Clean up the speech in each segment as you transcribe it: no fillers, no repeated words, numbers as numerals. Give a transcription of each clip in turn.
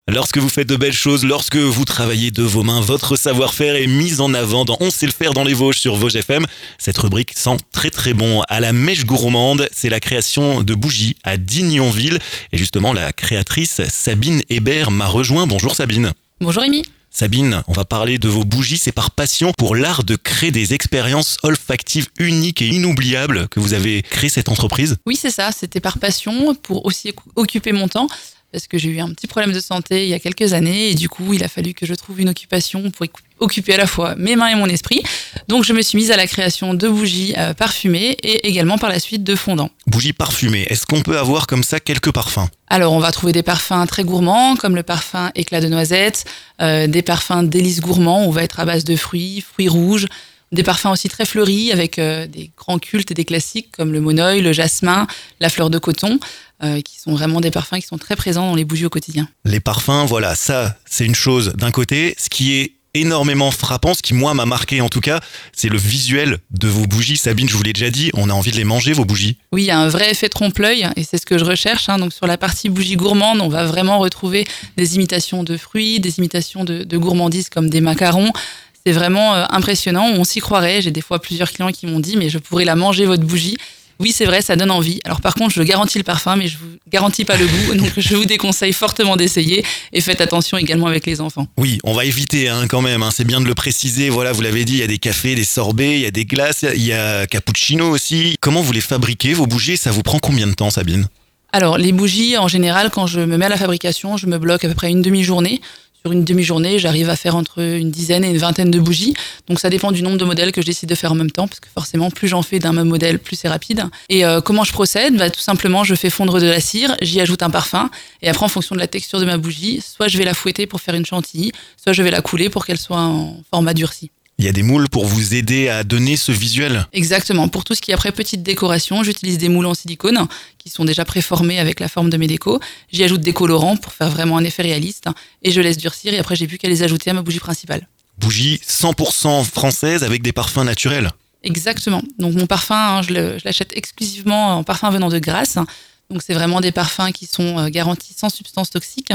Lorsque vous faites de belles choses, lorsque vous travaillez de vos mains, votre savoir-faire est mis en avant dans On sait le faire dans les Vosges sur Vosges FM. Cette rubrique sent très très bon. À la mèche gourmande, c'est la création de bougies à Dignonville. Et justement, la créatrice Sabine Hébert m'a rejoint. Bonjour Sabine. Bonjour Rémi. Sabine, on va parler de vos bougies. C'est par passion pour l'art de créer des expériences olfactives uniques et inoubliables que vous avez créé cette entreprise. Oui, c'est ça. C'était par passion pour aussi occuper mon temps. Parce que j'ai eu un petit problème de santé il y a quelques années et du coup, il a fallu que je trouve une occupation pour occuper à la fois mes mains et mon esprit. Donc, je me suis mise à la création de bougies parfumées et également par la suite de fondants. Bougies parfumées, est-ce qu'on peut avoir comme ça quelques parfums ? Alors, on va trouver des parfums très gourmands comme le parfum éclat de noisette, des parfums délices gourmands, on va être à base de fruits rouges, des parfums aussi très fleuris avec des grands cultes et des classiques comme le monoeil, le jasmin, la fleur de coton, qui sont vraiment des parfums qui sont très présents dans les bougies au quotidien. Les parfums, voilà, ça c'est une chose d'un côté. Ce qui est énormément frappant, ce qui moi m'a marqué en tout cas, c'est le visuel de vos bougies. Sabine, je vous l'ai déjà dit, on a envie de les manger vos bougies. Oui, il y a un vrai effet trompe-l'œil et c'est ce que je recherche. Donc sur la partie bougie gourmande, on va vraiment retrouver des imitations de fruits, des imitations de gourmandises comme des macarons. C'est vraiment impressionnant, on s'y croirait. J'ai des fois plusieurs clients qui m'ont dit « mais je pourrais la manger votre bougie ». Oui, c'est vrai, ça donne envie. Alors par contre, je garantis le parfum, mais je vous garantis pas le goût. Donc je vous déconseille fortement d'essayer et faites attention également avec les enfants. Oui, on va éviter quand même. C'est bien de le préciser. Voilà, vous l'avez dit, il y a des cafés, des sorbets, il y a des glaces, il y a cappuccino aussi. Comment vous les fabriquez, vos bougies ? Ça vous prend combien de temps, Sabine ? Alors les bougies, en général, quand je me mets à la fabrication, je me bloque à peu près une demi-journée. Sur une demi-journée, j'arrive à faire entre une dizaine et une vingtaine de bougies. Donc ça dépend du nombre de modèles que je décide de faire en même temps, parce que forcément, plus j'en fais d'un même modèle, plus c'est rapide. Et comment je procède ? Tout simplement, je fais fondre de la cire, j'y ajoute un parfum, et après, en fonction de la texture de ma bougie, soit je vais la fouetter pour faire une chantilly, soit je vais la couler pour qu'elle soit en format durci. Il y a des moules pour vous aider à donner ce visuel ? Exactement. Pour tout ce qui est après petite décoration, j'utilise des moules en silicone qui sont déjà préformés avec la forme de mes décos. J'y ajoute des colorants pour faire vraiment un effet réaliste et je laisse durcir et après j'ai plus qu'à les ajouter à ma bougie principale. Bougie 100% française avec des parfums naturels ? Exactement. Donc mon parfum, je l'achète exclusivement en parfum venant de Grasse. Donc c'est vraiment des parfums qui sont garantis sans substances toxiques.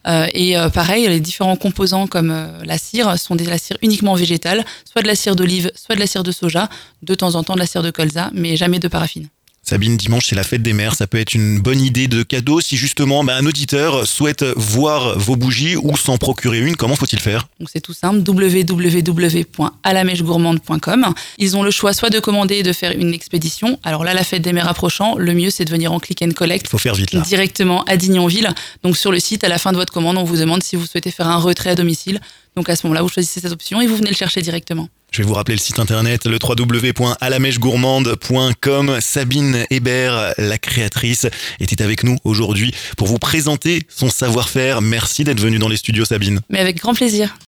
Pareil, les différents composants comme la cire sont de la cire uniquement végétale, soit de la cire d'olive, soit de la cire de soja, de temps en temps de la cire de colza, mais jamais de paraffine. Sabine, dimanche, c'est la fête des mères. Ça peut être une bonne idée de cadeau si justement un auditeur souhaite voir vos bougies ou s'en procurer une. Comment faut-il faire ? Donc c'est tout simple, www.alamèchegourmande.com. Ils ont le choix soit de commander et de faire une expédition. Alors là, la fête des mères approchant, le mieux c'est de venir en click and collect. Il faut faire vite là. Directement à Dignonville. Donc sur le site, à la fin de votre commande, on vous demande si vous souhaitez faire un retrait à domicile. Donc à ce moment-là, vous choisissez cette option et vous venez le chercher directement. Je vais vous rappeler le site internet, le www.alamèchegourmande.com. Sabine Hébert, la créatrice, était avec nous aujourd'hui pour vous présenter son savoir-faire. Merci d'être venue dans les studios, Sabine. Mais avec grand plaisir.